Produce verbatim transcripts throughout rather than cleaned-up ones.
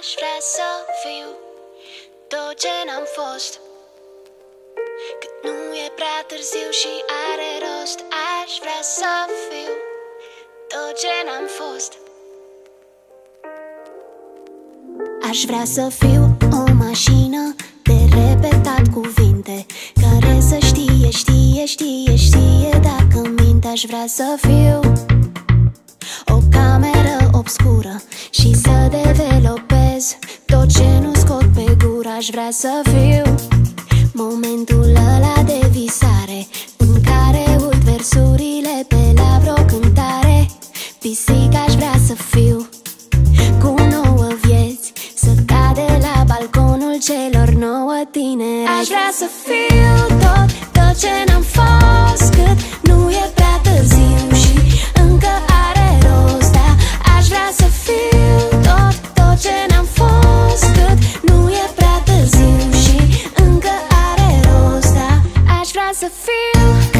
Aș vrea să fiu tot ce n-am fost, cât nu e prea târziu și are rost. Aș vrea să fiu tot ce n-am fost. Aș vrea să fiu o mașină de repetat cuvinte, care să știe, știe, știe, știe dacă minte. Aș vrea să fiu o cameră obscură și să developez tot ce nu scot pe gură. Aș vrea să fiu momentul ăla de visare în care uit versurile pe la vreo cântare. Pisica aș vrea să fiu cu nouă vieți, să cade la balconul celor nouă tineri. Aș vrea să fiu tot, tot ce n-am fost, cât nu e prea târziu și încă are rost. Da, aș vrea să fiu tot, tot ce n-am fost, cât nu e prea târziu și încă are rost. Da, aș vrea să fiu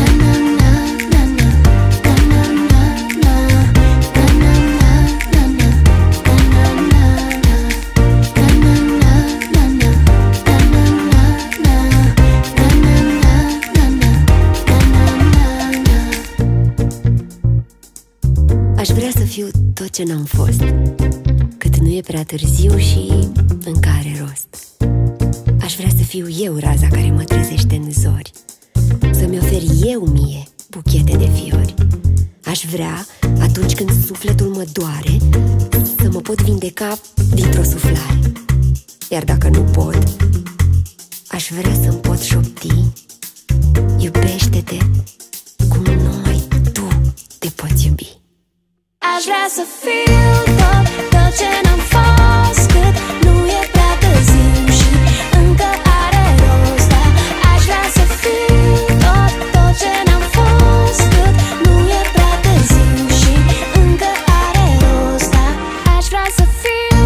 Aș vrea să fiu tot ce n-am fost, cât nu e prea târziu și încă are rost. Aș vrea să fiu eu raza care mă trezește în zori, să-mi ofer eu mie buchete de fiori. Aș vrea, atunci când sufletul mă doare, să mă pot vindeca dintr-o suflare. Iar dacă nu pot, aș vrea să-mi pot șopti: iubește-te cum numai tu te poți iubi. Aș vrea să fiu tot, tot ce n-am fost, cât nu e prea târziu și încă are rost. Da, aș vrea să fiu tot, tot ce n-am fost, cât nu e prea târziu și încă are rost. Da, aș vrea să fiu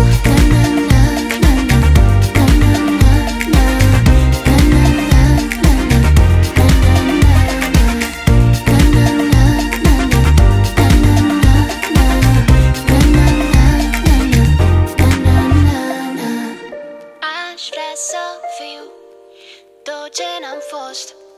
Aș vrea să fiu tot ce n-am fost,